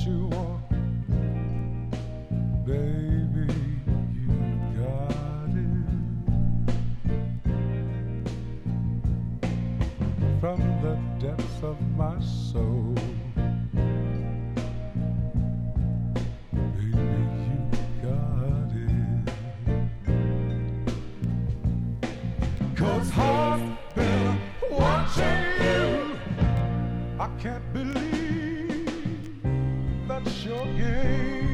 you want, baby, you got it. From the depths of my soul, baby, you got it. 'Cause heart's been watching you. I can't believe that's your game.